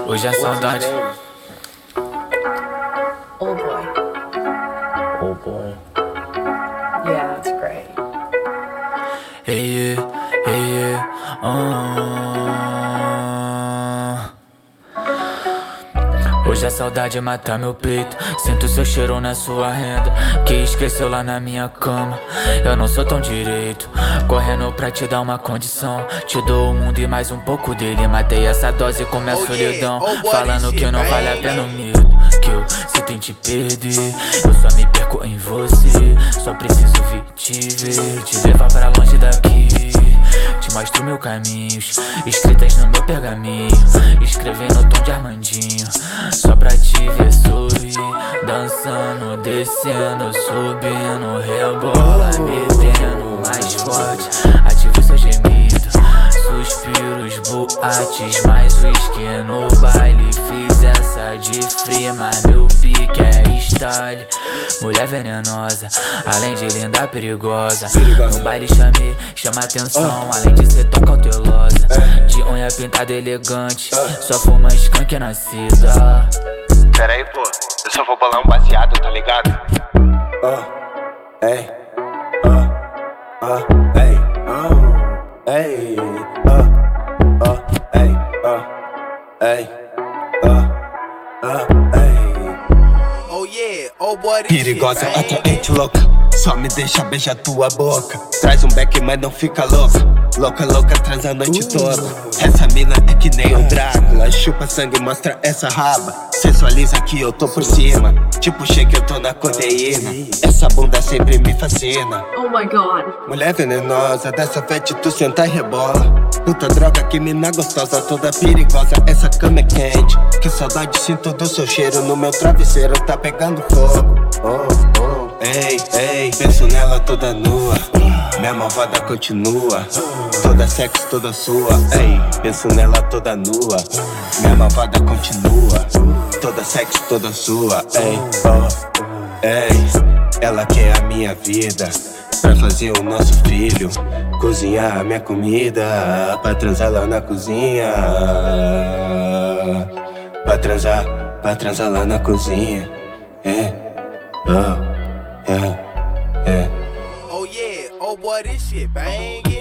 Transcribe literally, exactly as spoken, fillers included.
Hoje é saudade. Old boy. Oh boy. Yeah, that's great. Hey, yeah, hey, yeah, uh. Hoje a saudade mata meu peito. Sinto seu cheiro na sua renda, que esqueceu lá na minha cama. Eu não sou tão direito, correndo pra te dar uma condição. Te dou o mundo e mais um pouco dele. Matei essa dose com minha solidão, falando que não vale a pena o medo que eu sinto em te perder. Eu só me perco em você, só preciso vir te ver, te levar pra longe daqui. Te mostro mil caminhos, escritas no meu pergaminho. Escrevi no tom de Armandinho, só pra te ver sorrir. Dançando, descendo, subindo, rebola, metendo mais forte. Ativo seu gemido, suspiros, boates, mais whisky no baile. Fiz essa de free, mas meu pique é style. Mulher venenosa, além de linda, perigosa. No baile chamei, chama atenção, além de ser tão cautelosa. De unha pintada elegante, só fuma skunk nascida. Pera aí, pô, eu só vou bolar um baseado, tá ligado? Oh, ei, oh, oh, ei, oh, ei, oh, oh, ei, oh, ei, oh, oh, ei. Oh yeah, oh boy, this Perigosa, shit, atualmente louca, só me deixa beijar tua boca. Traz um beck, mas não fica louca. Louca, louca, transa a noite toda. Essa mina é que nem o Drácula, chupa sangue, mostra essa raba. Sensualiza que eu tô por cima, tipo shake, eu tô na codeína. Essa bunda sempre me fascina. Oh my god. Mulher venenosa, dessa fete tu senta e rebola. Puta droga, que mina gostosa, toda perigosa. Essa cama é quente, que saudade, sinto do seu cheiro. No meu travesseiro tá pegando fogo. Oh, oh. Ei, ei, penso nela toda nua, minha malvada continua. Toda sexy, toda sua. Ei, penso nela toda nua, minha malvada continua. Toda sexy, toda sua. Ei, oh, ei, ela quer a minha vida, pra fazer o nosso filho, cozinhar a minha comida, pra transar lá na cozinha. Pra transar, pra transar lá na cozinha. É, oh, é, é. Oh yeah, oh boy, this shit bang.